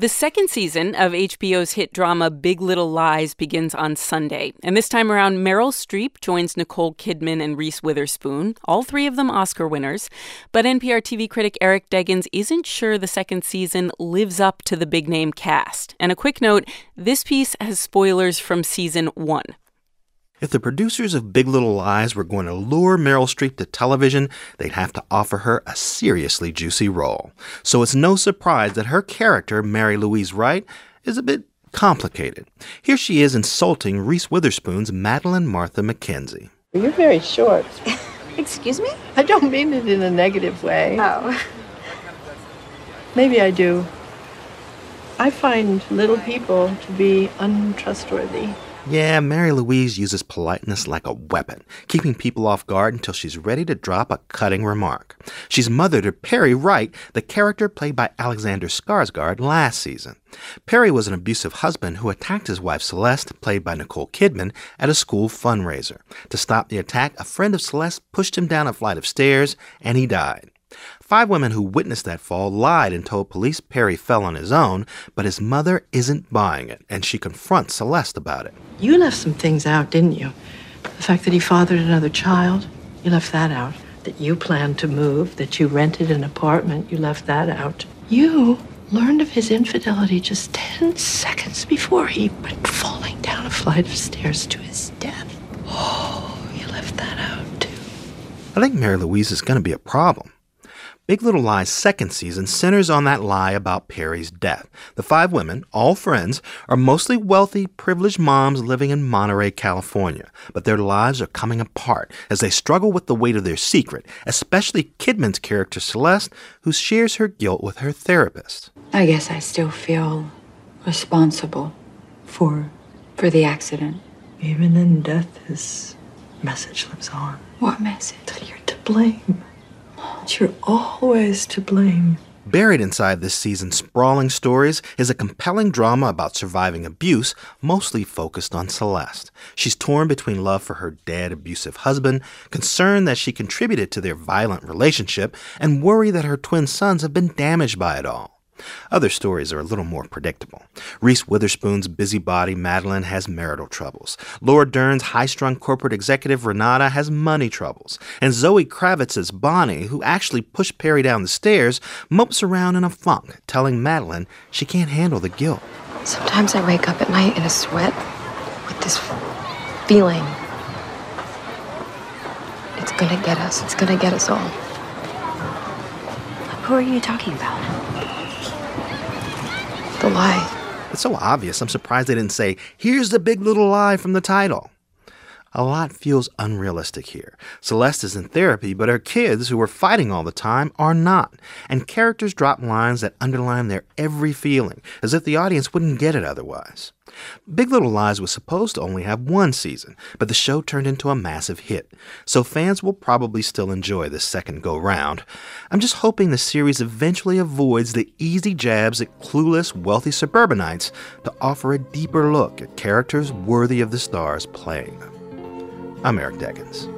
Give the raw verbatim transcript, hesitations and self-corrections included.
The second season of H B O's hit drama Big Little Lies begins on Sunday. And this time around, Meryl Streep joins Nicole Kidman and Reese Witherspoon, all three of them Oscar winners. But N P R T V critic Eric Deggans isn't sure the second season lives up to the big-name cast. And a quick note, this piece has spoilers from season one. If the producers of Big Little Lies were going to lure Meryl Streep to television, they'd have to offer her a seriously juicy role. So it's no surprise that her character, Mary Louise Wright, is a bit complicated. Here she is insulting Reese Witherspoon's Madeline Martha McKenzie. You're very short. Excuse me? I don't mean it in a negative way. Oh. Maybe I do. I find little people to be untrustworthy. Yeah, Mary Louise uses politeness like a weapon, keeping people off guard until she's ready to drop a cutting remark. She's mother to Perry Wright, the character played by Alexander Skarsgård last season. Perry was an abusive husband who attacked his wife Celeste, played by Nicole Kidman, at a school fundraiser. To stop the attack, a friend of Celeste pushed him down a flight of stairs, and he died. Five women who witnessed that fall lied and told police Perry fell on his own, but his mother isn't buying it, and she confronts Celeste about it. You left some things out, didn't you? The fact that he fathered another child, you left that out. That you planned to move, that you rented an apartment, you left that out. You learned of his infidelity just ten seconds before he went falling down a flight of stairs to his death. Oh, you left that out, too. I think Mary Louise is going to be a problem. Big Little Lies' second season centers on that lie about Perry's death. The five women, all friends, are mostly wealthy, privileged moms living in Monterey, California. But their lives are coming apart as they struggle with the weight of their secret, especially Kidman's character Celeste, who shares her guilt with her therapist. I guess I still feel responsible for for the accident. Even in death, his message lives on. What message? That you're to blame. You're always to blame. Buried inside this season's sprawling stories is a compelling drama about surviving abuse, mostly focused on Celeste. She's torn between love for her dead, abusive husband, concern that she contributed to their violent relationship, and worry that her twin sons have been damaged by it all. Other stories are a little more predictable. Reese Witherspoon's busybody Madeline has marital troubles. Laura Dern's high-strung corporate executive Renata has money troubles. And Zoe Kravitz's Bonnie, who actually pushed Perry down the stairs, mopes around in a funk, telling Madeline she can't handle the guilt. Sometimes I wake up at night in a sweat with this feeling. It's gonna get us. It's gonna get us all. Who are you talking about? The lie. It's so obvious, I'm surprised they didn't say, here's the big little lie from the title. A lot feels unrealistic here. Celeste is in therapy, but her kids, who are fighting all the time, are not. And characters drop lines that underline their every feeling, as if the audience wouldn't get it otherwise. Big Little Lies was supposed to only have one season, but the show turned into a massive hit, so fans will probably still enjoy this second go-round. I'm just hoping the series eventually avoids the easy jabs at clueless, wealthy suburbanites to offer a deeper look at characters worthy of the stars playing them. I'm Eric Deggans.